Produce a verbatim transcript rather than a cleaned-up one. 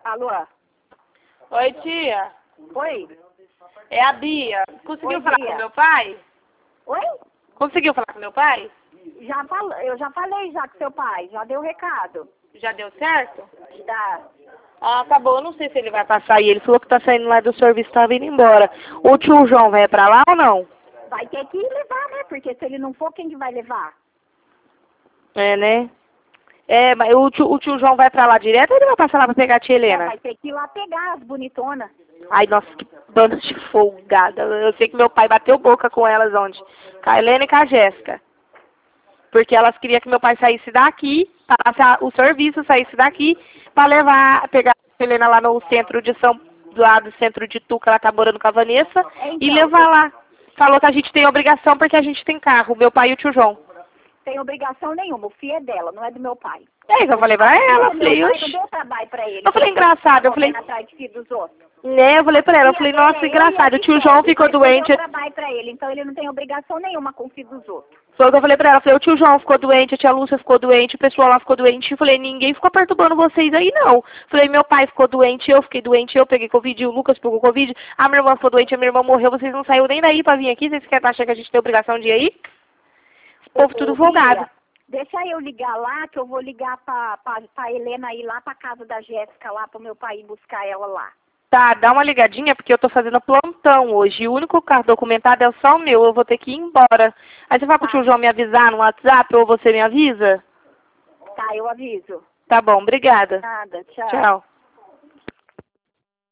Alô? Oi, tia. Oi? É a Bia. Conseguiu Oi, falar Bia. com meu pai? Oi? Conseguiu falar com meu pai? Já fal... Eu já falei já com seu pai, já deu o recado. Já deu certo? Tá. Ah, tá bom. Eu não sei se ele vai passar aí. Ele falou que tá saindo lá do serviço e tá vindo embora. O tio João vai pra lá ou não? Vai ter que levar, né? Porque se ele não for, quem que vai levar? É, né? É, mas o tio, o tio João vai pra lá direto ou ele vai passar lá pra pegar a tia É, Helena? vai ter que ir lá pegar as bonitonas. Ai, nossa, que banda de folgada. Eu sei que meu pai bateu boca com elas ontem. Com a Helena e com a Jéssica. Porque elas queriam que meu pai saísse daqui, parasse o serviço, saísse daqui, pra levar, pegar a Helena lá no centro de São, lá do centro de Tuca, ela tá morando com a Vanessa, Então, e levar lá. Falou que a gente tem obrigação porque a gente tem carro, meu pai e o tio João. Tem obrigação nenhuma, o filho é dela, não é do meu pai. É, eu falei pra ela, eu O meu falei, pai oxi. não deu trabalho pra ele. Eu falei, engraçado, eu falei, Correndo atrás de filho dos outros. né, eu falei pra ela, eu falei, nossa, É, eu engraçado, e o tio a João Gisele, ficou mas não doente. deu trabalho pra ele, então ele não tem obrigação nenhuma com o filho dos outros. Foi o que eu falei pra ela, eu falei, o tio João ficou doente, a tia Lúcia ficou doente, o pessoal lá ficou doente. Eu falei, ninguém ficou perturbando vocês aí, não. Eu falei, meu pai ficou doente, eu fiquei doente, eu peguei Covid, o Lucas pegou Covid, a minha irmã ficou doente, a minha irmã morreu, vocês não saíram nem daí pra vir aqui, vocês querem achar que a gente tem obrigação de ir aí? O povo Ô, tudo ô, folgado. Bia, deixa eu ligar lá, que eu vou ligar pra, pra, pra Helena ir lá pra casa da Jéssica, lá pro meu pai ir buscar ela lá. Tá, dá uma ligadinha, porque eu tô fazendo plantão hoje, e o único carro documentado é só o meu, eu vou ter que ir embora. Aí você fala pro Tá. tio João me avisar no WhatsApp, ou você me avisa? Tá, eu aviso. Tá bom, obrigada. Nada, tchau. Tchau.